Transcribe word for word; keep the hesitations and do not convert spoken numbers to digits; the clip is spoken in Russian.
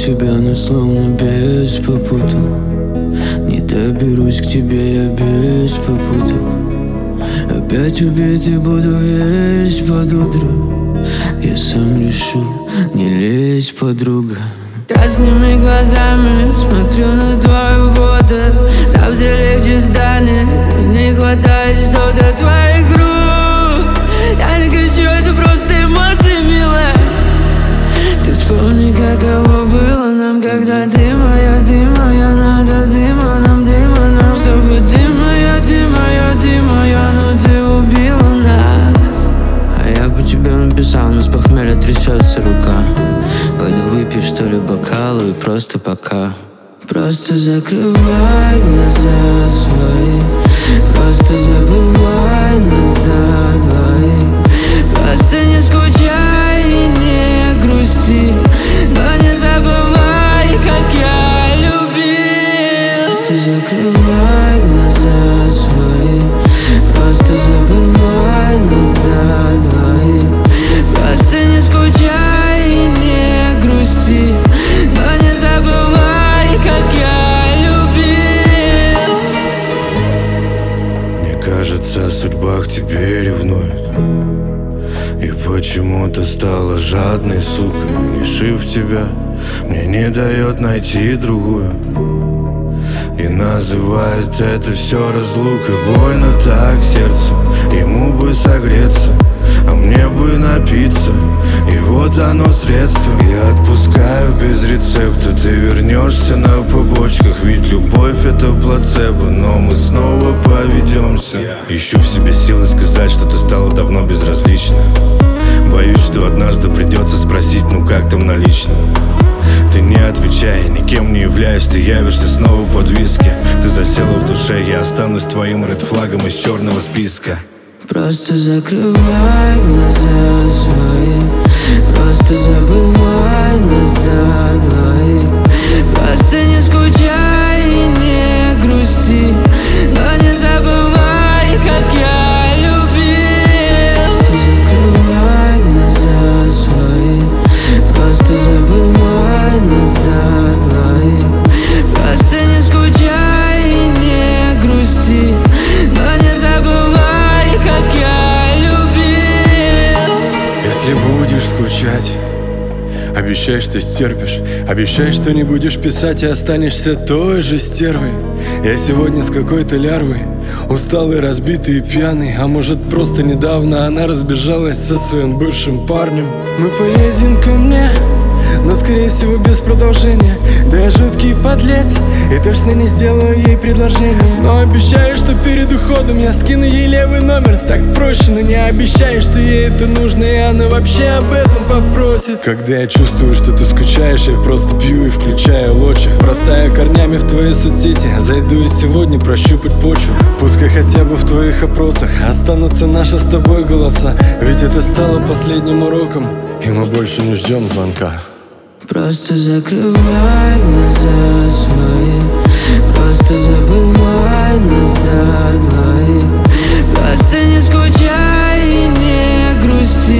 тебя, но словно без попутал. Не доберусь к тебе я без попуток. Опять убитый буду весь под утро. Я сам решил не лезть, подруга. Красными глазами смотрю на твою фото. Завтра легче станет, не хватает что-то твоих рук. Я не кричу, это просто эмоции, милая. Ты вспомни, каково было нам, когда ты моя, ты моя. Надо дыма нам, дыма нам, чтобы ты моя, ты моя, ты моя. Но ты убила нас. А я по тебе написал, но с похмелья трясется рука. Пойду выпью, что ли, бокал и просто пока. Просто закрывай глаза свои. Просто забывай нас за двоих. Просто не скучай и не грусти. Но не забывай, как я любил. Просто закрывай глаза свои. Просто забывай нас за двоих. Просто не скучай и не грусти. Но не забывай, как я любил. Мне кажется, судьба к тебе ревнует. И почему-то стала жадной сукой. Лишив тебя, мне не дает найти другую. И называет это все разлукой. Больно так сердцу, ему бы согреться, а мне бы напиться. И вот оно средство. Я отпускаю без рецепта. Ты вернешься на побочках. Ведь любовь это плацебо. Но мы снова поведемся. Ищу в себе силы сказать, что ты стала давно безразлична. Боюсь, что однажды придется спросить, ну как там на личном. Ты не отвечай, никем не являюсь. Ты явишься снова под виски. Ты засела в душе, я останусь твоим ред-флагом из черного списка. Просто закрывай глаза свои. Просто забывай нас за двоих. Просто не скучай и не грусти. Но не забывай, как я любил. Просто закрывай глаза свои. Просто забывай нас за двоих. Просто не скучай и не грусти. Но не забывай, как я любил. Если будешь скучать, обещай, что стерпишь. Обещай, что не будешь писать и останешься той же стервой. Я сегодня с какой-то лярвой, усталый, разбитый и пьяный. А может, просто недавно она разбежалась со своим бывшим парнем. Мы поедем ко мне, но скорее всего без продолжения. Да я жуткий подлец и точно не сделаю ей предложение. Но обещаю, что перед уходом я скину ей левый номер. Так проще, но не обещаю, что ей это нужно, и она вообще об этом попросит. Когда я чувствую, что ты скучаешь, я просто пью и включаю лочи. Врастаю корнями в твои соцсети. Зайду и сегодня прощупать почву. Пускай хотя бы в твоих опросах останутся наши с тобой голоса. Ведь это стало последним уроком, и мы больше не ждем звонка. Просто закрывай глаза свои. Просто забывай нас за двоих. Просто не скучай и не грусти.